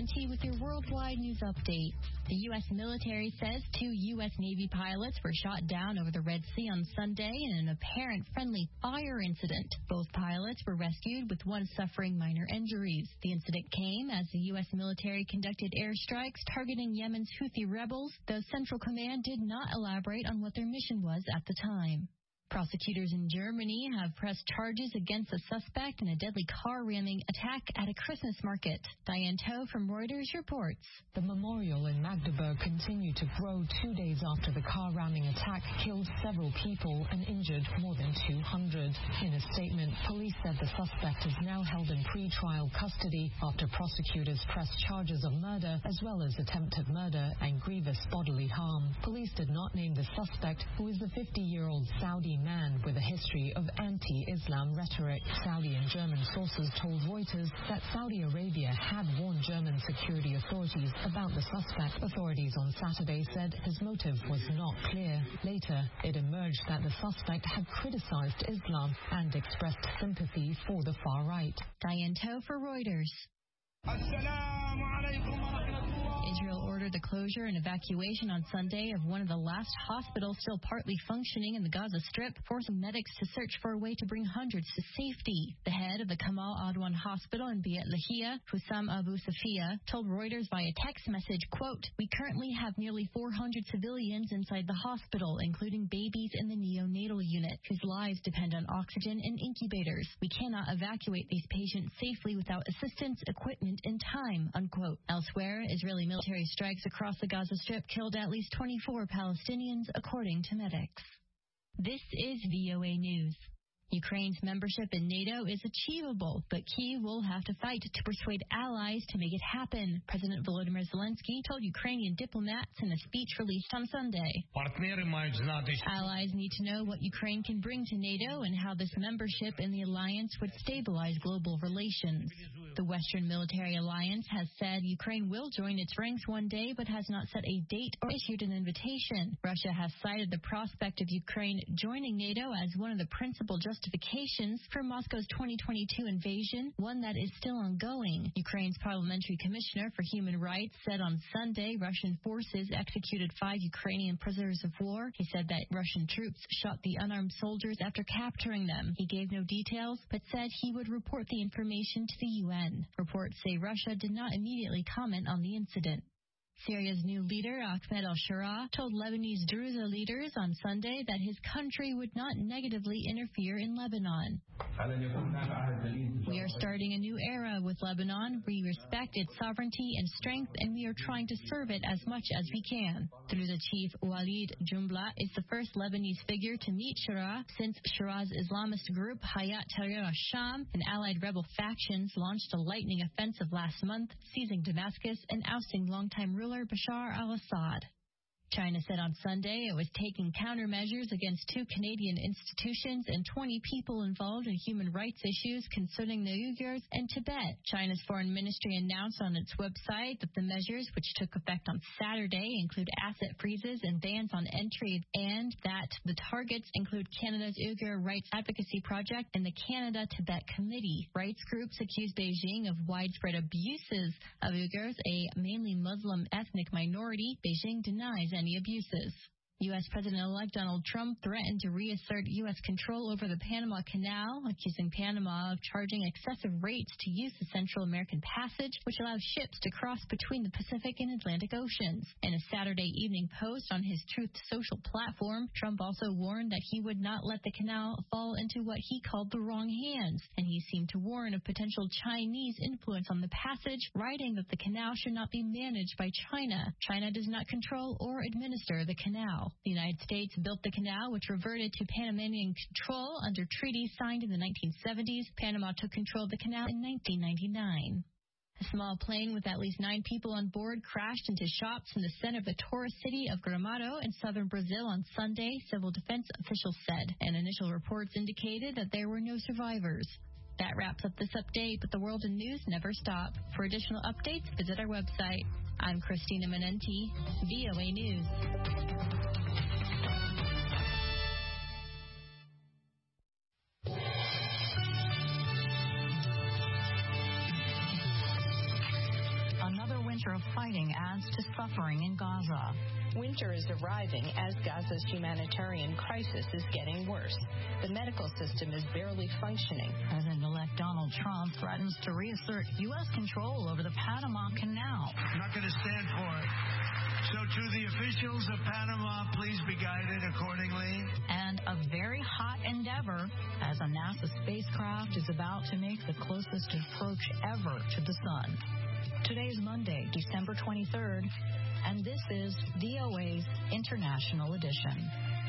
Menenti with your worldwide news update. The U.S. military says 2 U.S. Navy pilots were shot down over the Red Sea on Sunday in an apparent friendly fire incident. Both pilots were rescued with one suffering minor injuries. The incident came as the U.S. military conducted airstrikes targeting Yemen's Houthi rebels, though Central Command did not elaborate on what their mission was at the time. Prosecutors in Germany have pressed charges against a suspect in a deadly car ramming attack at a Christmas market. Diane Toe from Reuters reports. The memorial in Magdeburg continued to grow 2 days after the car ramming attack killed several people and injured more than 200. In a statement, police said the suspect is now held in pre-trial custody after prosecutors pressed charges of murder as well as attempted murder and grievous bodily harm. Police did not name the suspect, who is the 50-year-old Saudi man with a history of anti-Islam rhetoric. Saudi and German sources told Reuters that Saudi Arabia had warned German security authorities about the suspect. Authorities on Saturday said his motive was not clear. Later, it emerged that the suspect had criticized Islam and expressed sympathy for the far right. Diane Toe for Reuters. Israel ordered the closure and evacuation on Sunday of one of the last hospitals still partly functioning in the Gaza Strip, forcing medics to search for a way to bring hundreds to safety. The head of the Kamal Adwan Hospital in Beit Lahia, Hussam Abu Safia, told Reuters via text message, quote, "We currently have nearly 400 civilians inside the hospital, including babies in the neonatal unit, whose lives depend on oxygen and incubators. We cannot evacuate these patients safely without assistance, equipment, and time," unquote. Elsewhere, Israeli military strikes across the Gaza Strip killed at least 24 Palestinians, according to medics. This is VOA News. Ukraine's membership in NATO is achievable, but Kyiv will have to fight to persuade allies to make it happen, President Volodymyr Zelensky told Ukrainian diplomats in a speech released on Sunday. Allies need to know what Ukraine can bring to NATO and how this membership in the alliance would stabilize global relations. The Western Military Alliance has said Ukraine will join its ranks one day, but has not set a date or issued an invitation. Russia has cited the prospect of Ukraine joining NATO as one of the principal justifications for Moscow's 2022 invasion, one that is still ongoing. Ukraine's Parliamentary Commissioner for Human Rights said on Sunday Russian forces executed 5 Ukrainian prisoners of war. He said that Russian troops shot the unarmed soldiers after capturing them. He gave no details, but said he would report the information to the UN. Reports say Russia did not immediately comment on the incident. Syria's new leader, Ahmed al-Shara, told Lebanese Druze leaders on Sunday that his country would not negatively interfere in Lebanon. "We are starting a new era with Lebanon. We respect its sovereignty and strength, and we are trying to serve it as much as we can." Druze chief Walid Jumbla is the first Lebanese figure to meet Shara since Shara's Islamist group, Hayat Tahrir al-Sham, and allied rebel factions launched a lightning offensive last month, seizing Damascus and ousting longtime ruler Bashar al-Assad. China said on Sunday it was taking countermeasures against 2 Canadian institutions and 20 people involved in human rights issues concerning the Uyghurs and Tibet. China's foreign ministry announced on its website that the measures, which took effect on Saturday, include asset freezes and bans on entry, and that the targets include Canada's Uyghur Rights Advocacy Project and the Canada-Tibet Committee. Rights groups accuse Beijing of widespread abuses of Uyghurs, a mainly Muslim ethnic minority. Beijing denies any abuses. U.S. President-elect Donald Trump threatened to reassert U.S. control over the Panama Canal, accusing Panama of charging excessive rates to use the Central American Passage, which allows ships to cross between the Pacific and Atlantic Oceans. In a Saturday evening post on his Truth Social platform, Trump also warned that he would not let the canal fall into what he called the wrong hands, and he seemed to warn of potential Chinese influence on the passage, writing that the canal should not be managed by China. China does not control or administer the canal. The United States built the canal, which reverted to Panamanian control under treaties signed in the 1970s. Panama took control of the canal in 1999. A small plane with at least 9 people on board crashed into shops in the center of the tourist city of Gramado in southern Brazil on Sunday, civil defense officials said, and initial reports indicated that there were no survivors. That wraps up this update, but the world in news never stop. For additional updates, visit our website. I'm Christina Menenti, VOA News. Another winter of fighting adds to suffering in Gaza. Winter is arriving as Gaza's humanitarian crisis is getting worse. The medical system is barely functioning. President-elect Donald Trump threatens to reassert U.S. control over the Panama Canal. I'm not going to stand for it. So to the officials of Panama, please be guided accordingly. And a very hot endeavor as a NASA spacecraft is about to make the closest approach ever to the sun. Today's Monday, December 23rd, and this is VOA's International Edition.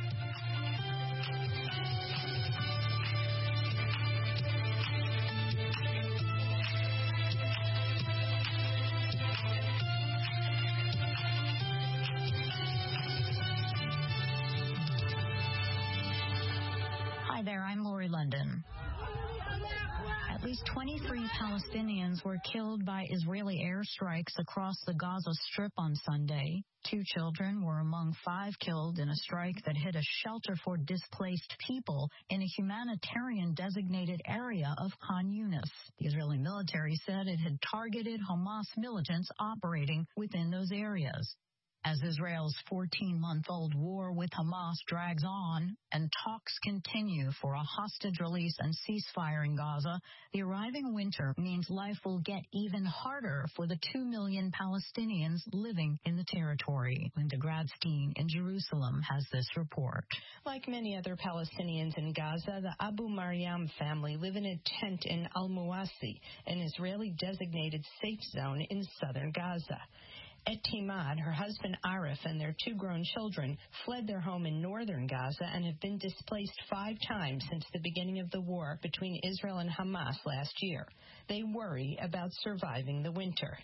Hi there, I'm Lori London. At least 23 Palestinians were killed by Israeli airstrikes across the Gaza Strip on Sunday. 2 children were among 5 killed in a strike that hit a shelter for displaced people in a humanitarian designated area of Khan Yunis. The Israeli military said it had targeted Hamas militants operating within those areas. As Israel's 14-month-old war with Hamas drags on and talks continue for a hostage release and ceasefire in Gaza, the arriving winter means life will get even harder for the 2 million Palestinians living in the territory. Linda Gradstein in Jerusalem has this report. Like many other Palestinians in Gaza, the Abu Maryam family live in a tent in Al-Mawasi, an Israeli-designated safe zone in southern Gaza. Etimad, her husband Arif, and their 2 grown children fled their home in northern Gaza and have been displaced 5 times since the beginning of the war between Israel and Hamas last year. They worry about surviving the winter.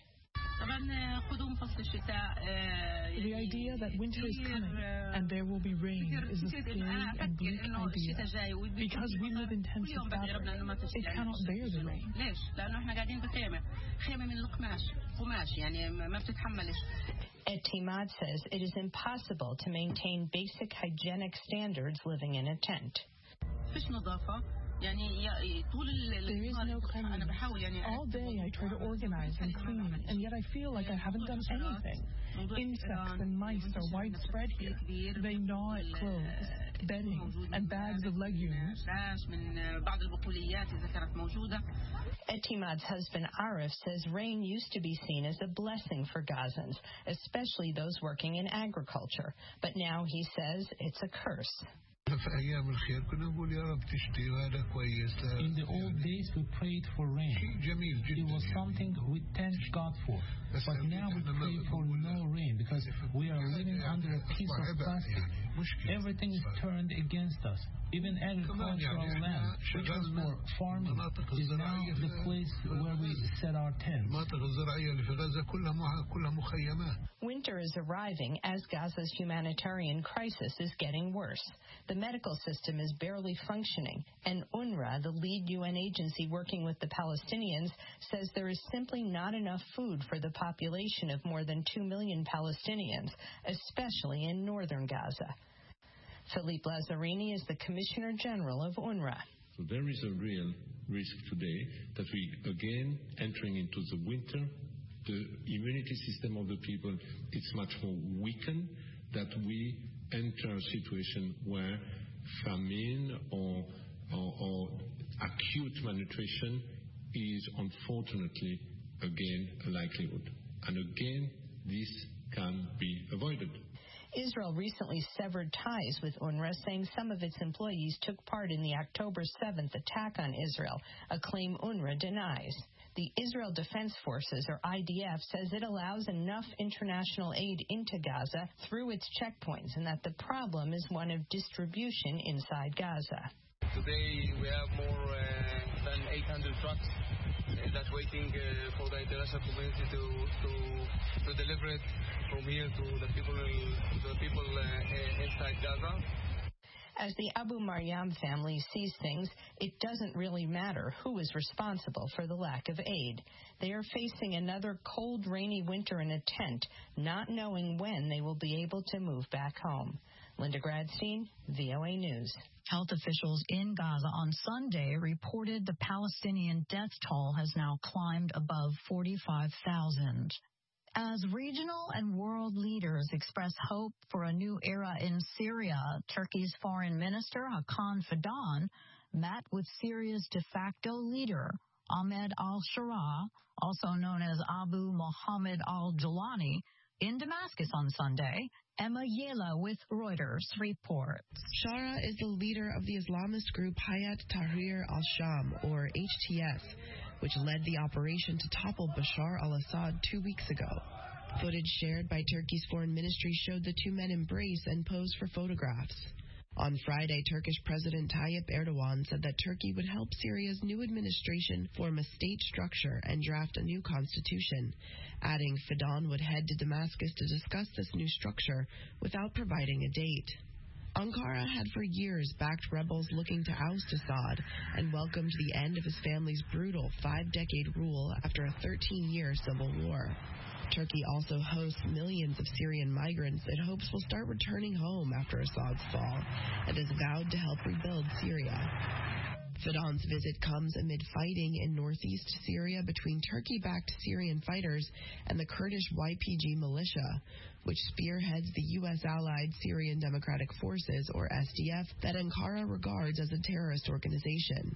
The idea that winter is coming and there will be rain is a scary and bleak idea because we live in tents of fabric. It cannot bear the rain. Etimad says it is impossible to maintain basic hygienic standards living in a tent. There is no cleanliness. All day I try to organize and clean, and yet I feel like I haven't done anything. Insects and mice are widespread here. They gnaw at clothes, bedding, and bags of legumes. Etimad's husband Arif says rain used to be seen as a blessing for Gazans, especially those working in agriculture. But now he says it's a curse. In the old days, we prayed for rain. It was something we thanked God for. But now we pray for no rain because we are living under a piece of plastic. Everything is turned against us. Even agricultural land, which was for farming, is now the place where we set our tents. Winter is arriving as Gaza's humanitarian crisis is getting worse. The medical system is barely functioning, and UNRWA, the lead UN agency working with the Palestinians, says there is simply not enough food for the population of more than 2 million Palestinians, especially in northern Gaza. Philippe Lazzarini is the Commissioner General of UNRWA. So there is a real risk today that we, again, entering into the winter, the immunity system of the people is much more weakened, that we enter a situation where famine or acute malnutrition is unfortunately, again, a likelihood. And again, this can be avoided. Israel recently severed ties with UNRWA, saying some of its employees took part in the October 7th attack on Israel, a claim UNRWA denies. The Israel Defense Forces, or IDF, says it allows enough international aid into Gaza through its checkpoints and that the problem is one of distribution inside Gaza. Today we have more than 800 trucks that's waiting for the international community to deliver it from here to the people inside Gaza. As the Abu Maryam family sees things, it doesn't really matter who is responsible for the lack of aid. They are facing another cold, rainy winter in a tent, not knowing when they will be able to move back home. Linda Gradstein, VOA News. Health officials in Gaza on Sunday reported the Palestinian death toll has now climbed above 45,000. As regional and world leaders express hope for a new era in Syria, Turkey's Foreign Minister Hakan Fidan met with Syria's de facto leader, Ahmed al-Shara, also known as Abu Mohammed al-Julani, in Damascus on Sunday. Emma Yela with Reuters reports. Shara is the leader of the Islamist group Hayat Tahrir al-Sham, or HTS, which led the operation to topple Bashar al-Assad 2 weeks ago. Footage shared by Turkey's foreign ministry showed the two men embrace and pose for photographs. On Friday, Turkish President Tayyip Erdogan said that Turkey would help Syria's new administration form a state structure and draft a new constitution, adding Fidan would head to Damascus to discuss this new structure without providing a date. Ankara had for years backed rebels looking to oust Assad and welcomed the end of his family's brutal 5-decade rule after a 13-year civil war. Turkey also hosts millions of Syrian migrants it hopes will start returning home after Assad's fall and has vowed to help rebuild Syria. Fidan's visit comes amid fighting in northeast Syria between Turkey-backed Syrian fighters and the Kurdish YPG militia, which spearheads the U.S.-allied Syrian Democratic Forces, or SDF, that Ankara regards as a terrorist organization.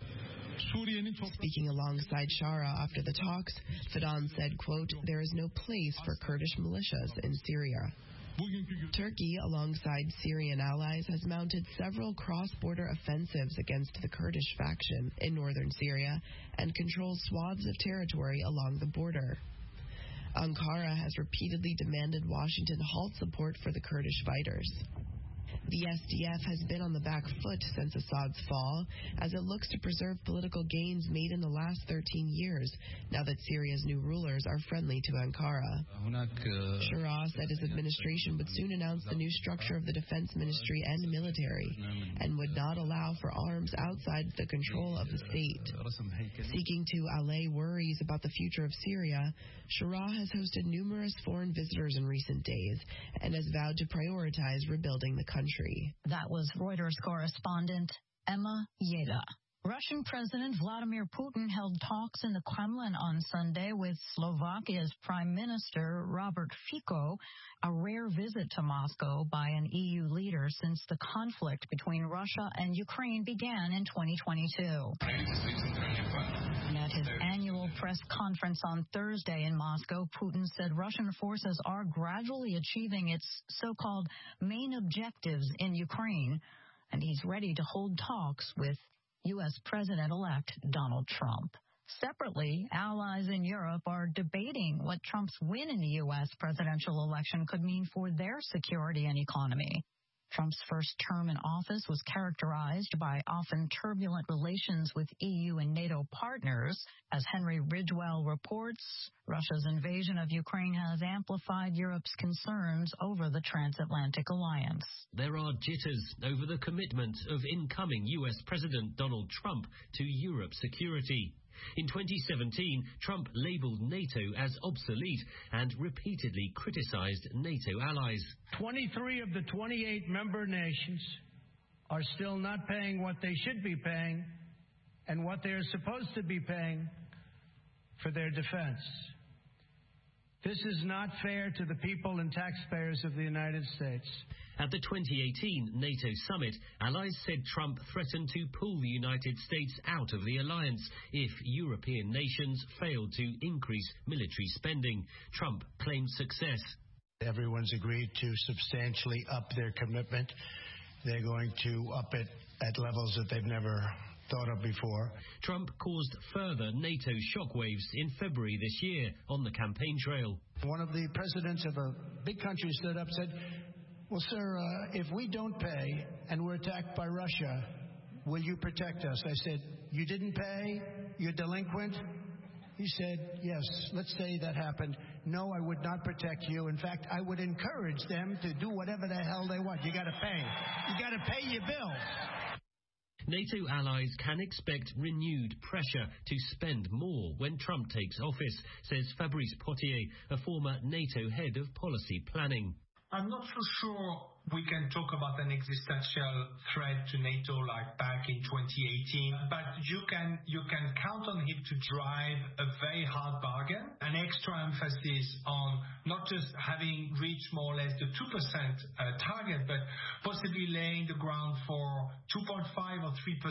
Speaking alongside Shara after the talks, Fidan said, quote, "There is no place for Kurdish militias in Syria." Turkey, alongside Syrian allies, has mounted several cross-border offensives against the Kurdish faction in northern Syria and controls swaths of territory along the border. Ankara has repeatedly demanded Washington halt support for the Kurdish fighters. The SDF has been on the back foot since Assad's fall, as it looks to preserve political gains made in the last 13 years, now that Syria's new rulers are friendly to Ankara. Shara said his administration would soon announce the new structure of the defense ministry and military, and would not allow for arms outside the control of the state. Seeking to allay worries about the future of Syria, Shara has hosted numerous foreign visitors in recent days, and has vowed to prioritize rebuilding the country. That was Reuters correspondent Emma Yeda. Russian President Vladimir Putin held talks in the Kremlin on Sunday with Slovakia's Prime Minister Robert Fico, a rare visit to Moscow by an EU leader since the conflict between Russia and Ukraine began in 2022. At his annual press conference on Thursday in Moscow, Putin said Russian forces are gradually achieving its so-called main objectives in Ukraine, and he's ready to hold talks with U.S. President-elect Donald Trump. Separately, allies in Europe are debating what Trump's win in the U.S. presidential election could mean for their security and economy. Trump's first term in office was characterized by often turbulent relations with EU and NATO partners. As Henry Ridgewell reports, Russia's invasion of Ukraine has amplified Europe's concerns over the transatlantic alliance. There are jitters over the commitment of incoming U.S. President Donald Trump to Europe's security. In 2017, Trump labeled NATO as obsolete and repeatedly criticized NATO allies. 23 of the 28 member nations are still not paying what they should be paying and what they are supposed to be paying for their defense. This is not fair to the people and taxpayers of the United States. At the 2018 NATO summit, allies said Trump threatened to pull the United States out of the alliance if European nations failed to increase military spending. Trump claimed success. Everyone's agreed to substantially up their commitment. They're going to up it at levels that they've never thought of before. Trump caused further NATO shockwaves in February this year on the campaign trail. One of the presidents of a big country stood up and said, "Well, sir, if we don't pay and we're attacked by Russia, will you protect us?" I said, "You didn't pay? You're delinquent?" He said, "Yes, let's say that happened. No, I would not protect you. In fact, I would encourage them to do whatever the hell they want. You got to pay. You got to pay your bills." NATO allies can expect renewed pressure to spend more when Trump takes office, says Fabrice Potier, a former NATO head of policy planning. I'm not so sure we can talk about an existential threat to NATO like back in 2018, but you can count on him to drive a very hard bargain, an extra emphasis on not just having reached more or less the 2% target, but possibly laying the ground for 2.5 or 3%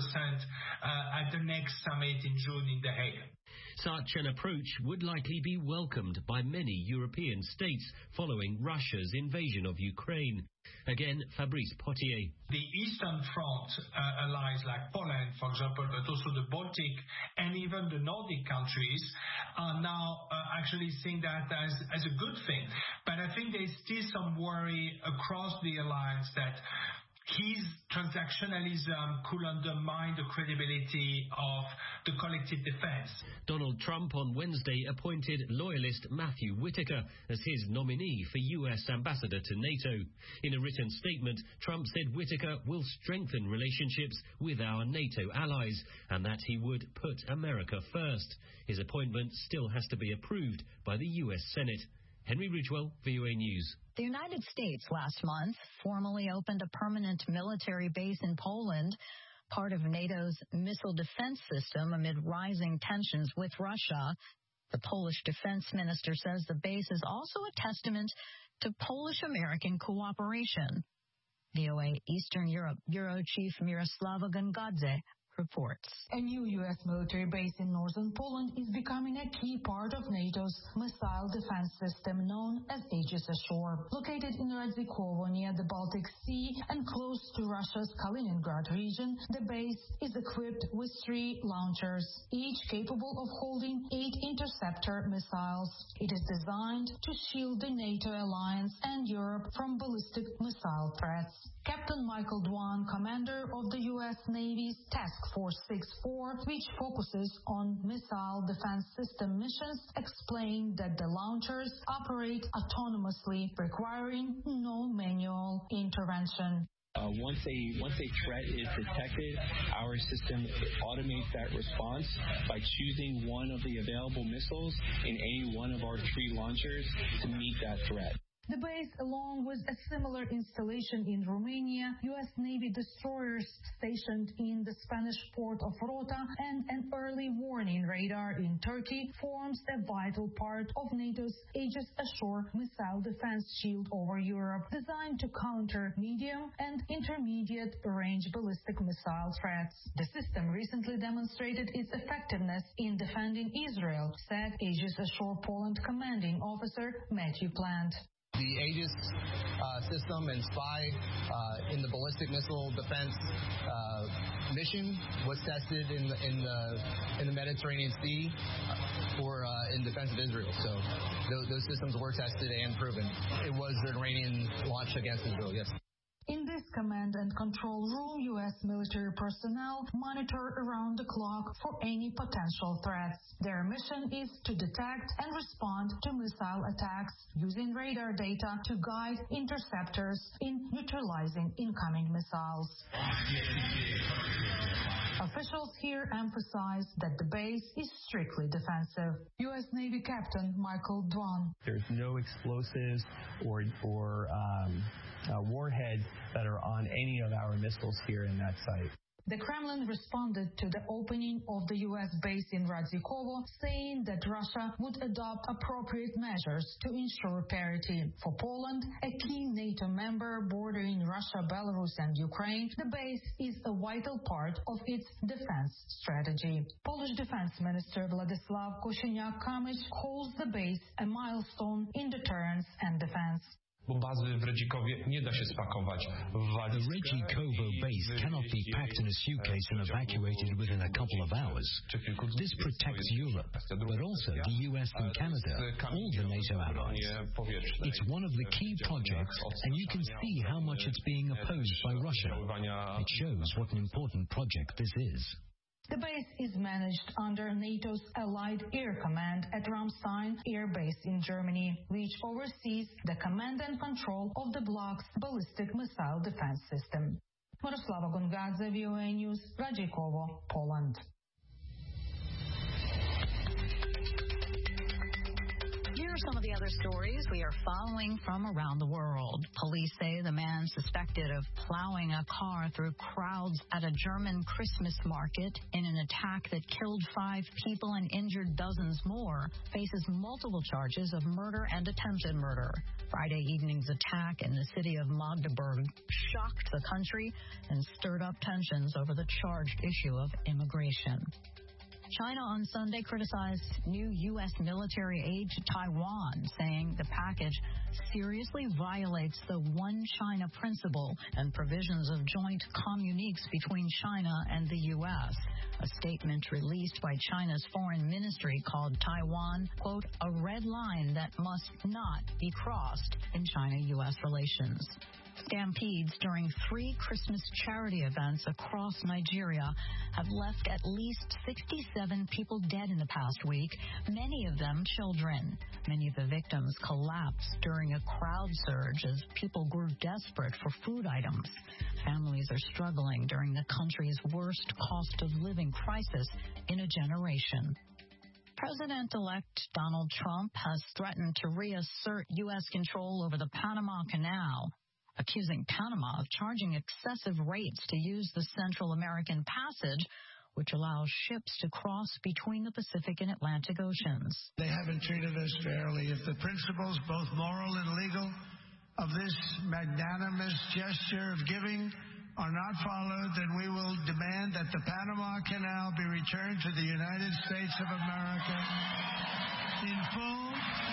at the next summit in June in The Hague. Such an approach would likely be welcomed by many European states following Russia's invasion of Ukraine. Again, Fabrice Potier. The Eastern Front allies like Poland, for example, but also the Baltic and even the Nordic countries are now actually seeing that as a good thing. But I think there's still some worry across the alliance that his transactionalism could undermine the credibility of the collective defense. Donald Trump on Wednesday appointed loyalist Matthew Whitaker as his nominee for U.S. ambassador to NATO. In a written statement, Trump said Whitaker will strengthen relationships with our NATO allies and that he would put America first. His appointment still has to be approved by the U.S. Senate. Henry Ridgewell, VOA News. The United States last month formally opened a permanent military base in Poland, part of NATO's missile defense system amid rising tensions with Russia. The Polish defense minister says the base is also a testament to Polish-American cooperation. VOA Eastern Europe Bureau Chief Miroslava Gongadze reports. A new U.S. military base in northern Poland is becoming a key part of NATO's missile defense system known as Aegis Ashore. Located in Radzikowo near the Baltic Sea and close to Russia's Kaliningrad region, the base is equipped with 3 launchers, each capable of holding 8 interceptor missiles. It is designed to shield the NATO alliance and Europe from ballistic missile threats. Captain Michael Dwan, commander of the U.S. Navy's Task Force 6-4, which focuses on missile defense system missions, explained that the launchers operate autonomously, requiring no manual intervention. Once a threat is detected, our system automates that response by choosing one of the available missiles in any one of our 3 launchers to meet that threat. The base, along with a similar installation in Romania, U.S. Navy destroyers stationed in the Spanish port of Rota, and an early warning radar in Turkey, forms a vital part of NATO's Aegis Ashore missile defense shield over Europe, designed to counter medium and intermediate range ballistic missile threats. The system recently demonstrated its effectiveness in defending Israel, said Aegis Ashore Poland commanding officer Matthew Plant. The Aegis system and SPY in the ballistic missile defense mission was tested in the Mediterranean Sea in defense of Israel. So those systems were tested and proven. It was an Iranian launch against Israel, yes. In this command and control room, U.S. military personnel monitor around the clock for any potential threats. Their mission is to detect and respond to missile attacks using radar data to guide interceptors in neutralizing incoming missiles. Officials here emphasize that the base is strictly defensive. U.S. Navy Captain Michael Dwan. There's no explosives or warheads that are on any of our missiles here in that site. The Kremlin responded to the opening of the U.S. base in Radzikowo, saying that Russia would adopt appropriate measures to ensure parity. For Poland, a key NATO member bordering Russia, Belarus, and Ukraine, the base is a vital part of its defense strategy. Polish Defense Minister Władysław Kosiniak-Kamysz calls the base a milestone in deterrence and defense. The Radzikowo base cannot be packed in a suitcase and evacuated within a couple of hours. This protects Europe, but also the US and Canada, all the NATO allies. It's one of the key projects, and you can see how much it's being opposed by Russia. It shows what an important project this is. The base is managed under NATO's Allied Air Command at Ramstein Air Base in Germany, which oversees the command and control of the bloc's ballistic missile defense system. Miroslava Gongadze, VOA News, Radzikowo, Poland. are some of the other stories we are following from around the world. Police say the man suspected of plowing a car through crowds at a German Christmas market in an attack that killed 5 people and injured dozens more faces multiple charges of murder and attempted murder. Friday evening's attack in the city of Magdeburg shocked the country and stirred up tensions over the charged issue of immigration. China on Sunday criticized new U.S. military aid to Taiwan, saying the package seriously violates the One China principle and provisions of joint communiques between China and the U.S. A statement released by China's foreign ministry called Taiwan, quote, a red line that must not be crossed in China-U.S. relations. Stampedes during 3 Christmas charity events across Nigeria have left at least 67 people dead in the past week, many of them children. Many of the victims collapsed during a crowd surge as people grew desperate for food items. Families are struggling during the country's worst cost of living crisis in a generation. President-elect Donald Trump has threatened to reassert U.S. control over the Panama Canal, accusing Panama of charging excessive rates to use the Central American Passage, which allows ships to cross between the Pacific and Atlantic Oceans. They haven't treated us fairly. If the principles, both moral and legal, of this magnanimous gesture of giving are not followed, then we will demand that the Panama Canal be returned to the United States of America in full,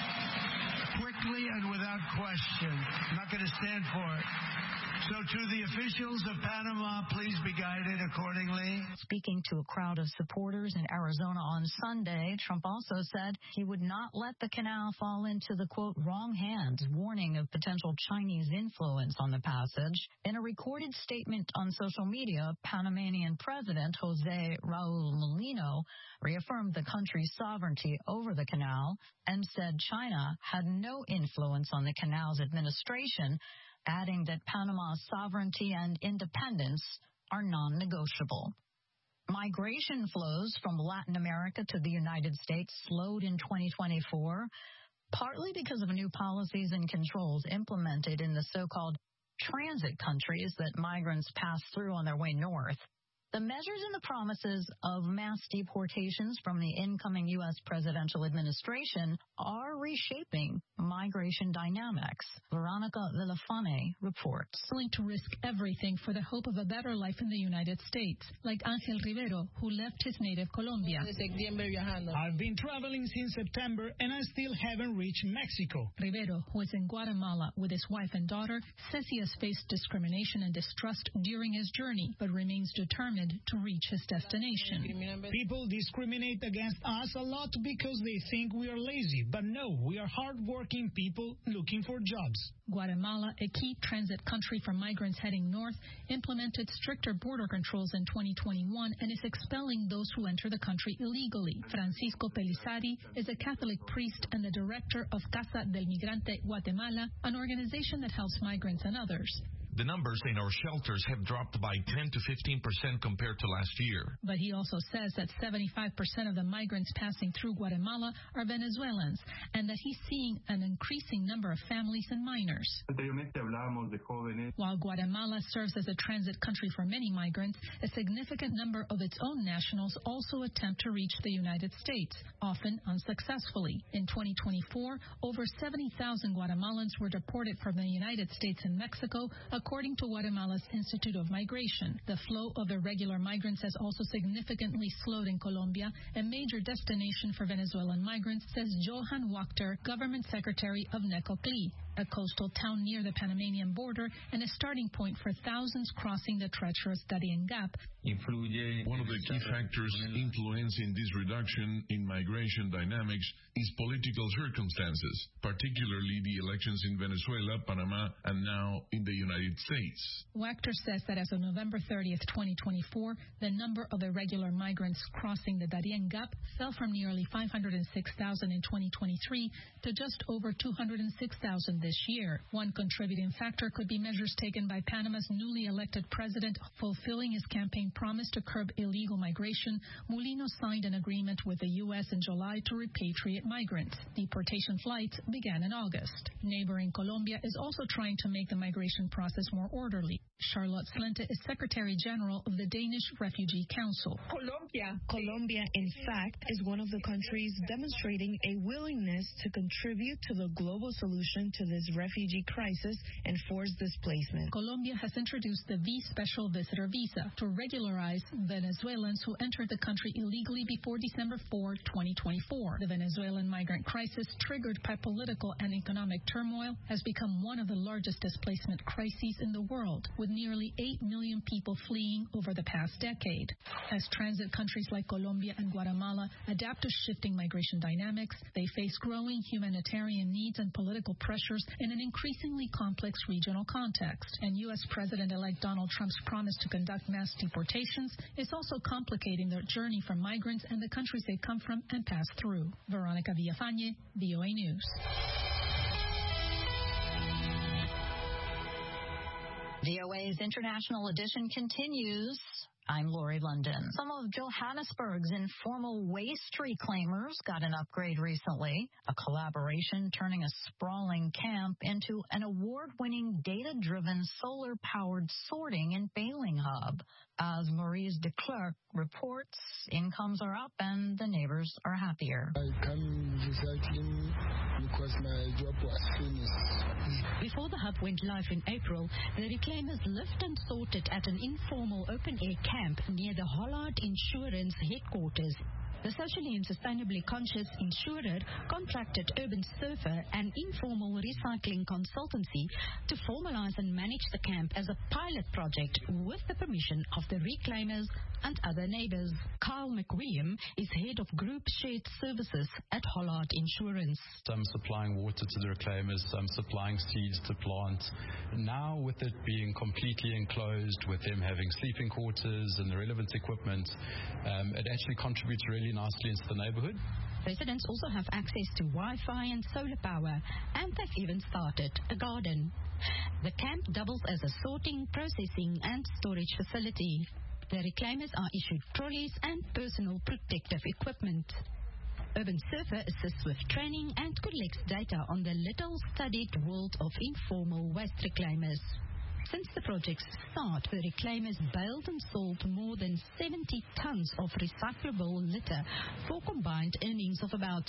quickly and without question. I'm not going to stand for it. So to the officials of Panama, please be guided accordingly. Speaking to a crowd of supporters in Arizona on Sunday, Trump also said he would not let the canal fall into the, quote, wrong hands, warning of potential Chinese influence on the passage. In a recorded statement on social media, Panamanian President Jose Raul Mulino reaffirmed the country's sovereignty over the canal and said China had no influence on the canal's administration, adding that Panama's sovereignty and independence are non-negotiable. Migration flows from Latin America to the United States slowed in 2024, partly because of new policies and controls implemented in the so-called transit countries that migrants pass through on their way north. The measures and the promises of mass deportations from the incoming U.S. presidential administration are reshaping migration dynamics. Veronica Villafane reports. Willing to risk everything for the hope of a better life in the United States, like Angel Rivero, who left his native Colombia. I've been traveling since September and I still haven't reached Mexico. Rivero, who is in Guatemala with his wife and daughter, says he has faced discrimination and distrust during his journey, but remains determined to reach his destination. People discriminate against us a lot because they think we are lazy, but no, we are hard-working people looking for jobs. Guatemala, a key transit country for migrants heading north, implemented stricter border controls in 2021 and is expelling those who enter the country illegally. Francisco Pelizari is a Catholic priest and the director of Casa del Migrante Guatemala, an organization that helps migrants and others. The numbers in our shelters have dropped by 10 to 15% compared to last year. But he also says that 75% of the migrants passing through Guatemala are Venezuelans, and that he's seeing an increasing number of families and minors. While Guatemala serves as a transit country for many migrants, a significant number of its own nationals also attempt to reach the United States, often unsuccessfully. In 2024, over 70,000 Guatemalans were deported from the United States and Mexico, according to Guatemala's Institute of Migration. The flow of irregular migrants has also significantly slowed in Colombia, a major destination for Venezuelan migrants, says Johan Wachter, government secretary of Necoclí, a coastal town near the Panamanian border and a starting point for thousands crossing the treacherous Darien Gap. One of the key factors influencing this reduction in migration dynamics is political circumstances, particularly the elections in Venezuela, Panama, and now in the United States. Wachter says that as of November 30th, 2024, the number of irregular migrants crossing the Darien Gap fell from nearly 506,000 in 2023 to just over 206,000 this year. One contributing factor could be measures taken by Panama's newly elected president. Fulfilling his campaign promise to curb illegal migration, Mulino signed an agreement with the U.S. in July to repatriate migrants. Deportation flights began in August. Neighboring Colombia is also trying to make the migration process more orderly. Charlotte Slente is Secretary General of the Danish Refugee Council. Colombia, in fact, is one of the countries demonstrating a willingness to contribute to the global solution to this refugee crisis and forced displacement. Colombia has introduced the Special Visitor Visa to regularize Venezuelans who entered the country illegally before December 4, 2024. The Venezuelan migrant crisis, triggered by political and economic turmoil, has become one of the largest displacement crises in the world, with nearly 8 million people fleeing over the past decade. As transit countries like Colombia and Guatemala adapt to shifting migration dynamics, they face growing humanitarian needs and political pressures in an increasingly complex regional context. And U.S. President-elect Donald Trump's promise to conduct mass deportations is also complicating their journey for migrants and the countries they come from and pass through. Veronica Villafañe, VOA News. VOA's International Edition continues. I'm Lori London. Some of Johannesburg's informal waste reclaimers got an upgrade recently, a collaboration turning a sprawling camp into an award-winning data-driven solar-powered sorting and baling hub. As Maurice de Klerk reports, incomes are up and the neighbors are happier. I come recycling because my job was finished. Before the hub went live in April, the reclaimers lived and sorted at an informal open-air camp near the Hollard Insurance headquarters. The socially and sustainably conscious insurer contracted Urban Surfer, an informal recycling consultancy, to formalize and manage the camp as a pilot project with the permission of the reclaimers and other neighbors. Carl McWilliam is head of Group Shared Services at Hollard Insurance. Some supplying water to the reclaimers, some supplying seeds to plant. Now, with it being completely enclosed, with them having sleeping quarters and the relevant equipment, it actually contributes really nicely into the neighborhood. Residents also have access to Wi-Fi and solar power, and they've even started a garden. The camp doubles as a sorting, processing and storage facility. The reclaimers are issued trolleys and personal protective equipment. Urban Surfer assists with training and collects data on the little-studied world of informal waste reclaimers. Since the project's start, the reclaimers baled and sold more than 70 tons of recyclable litter for combined earnings of about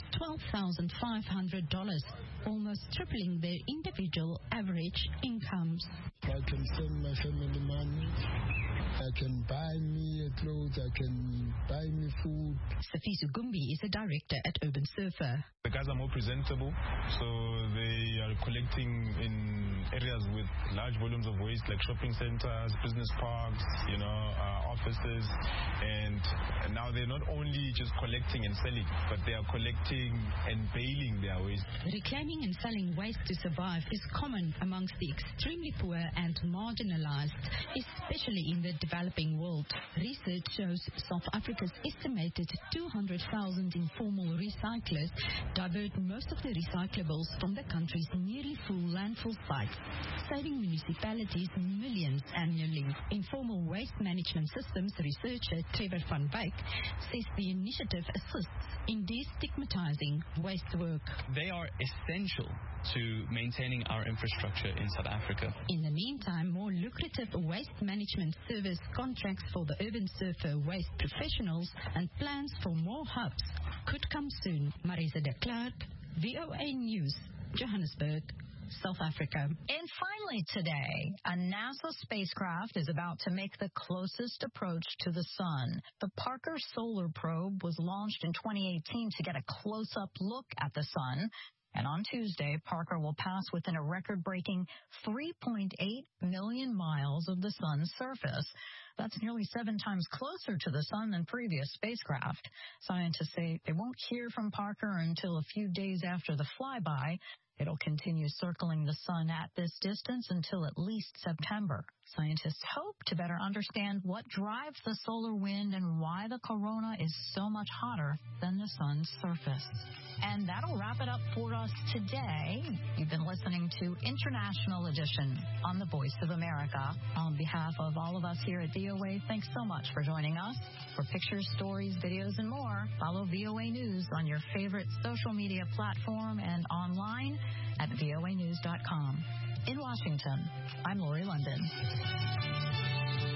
$12,500, almost tripling their individual average incomes. I can send my family money. I can buy me clothes. I can buy me food. Safisu Gumbi is a director at Urban Surfer. The guys are more presentable, so they are collecting in areas with large volumes of waste like shopping centers, business parks, offices, and now they're not only just collecting and selling, but they are collecting and baling their waste. Reclaiming and selling waste to survive is common amongst the extremely poor and marginalized, especially in the developing world. Research shows South Africa's estimated 200,000 informal recyclers divert most of the recyclables from the country's nearly full landfill sites, saving municipalities millions annually. Informal waste management systems researcher Trevor van Wyk says the initiative assists in destigmatizing waste work. They are essential to maintaining our infrastructure in South Africa. In the meantime, more lucrative waste management service contracts for the Urban Surfer waste professionals and plans for more hubs could come soon. Marisa de Klerk, VOA News, Johannesburg, South Africa. And finally today, a NASA spacecraft is about to make the closest approach to the sun. The Parker Solar Probe was launched in 2018 to get a close-up look at the sun. And on Tuesday, Parker will pass within a record-breaking 3.8 million miles of the sun's surface. That's nearly 7 times closer to the sun than previous spacecraft. Scientists say they won't hear from Parker until a few days after the flyby. It'll continue circling the sun at this distance until at least September. Scientists hope to better understand what drives the solar wind and why the corona is so much hotter than the sun's surface. And that'll wrap it up for us today. You've been listening to International Edition on the Voice of America. On behalf of all of us here at VOA, thanks so much for joining us. For pictures, stories, videos, and more, follow VOA News on your favorite social media platform and online at voanews.com. In Washington, I'm Lori London.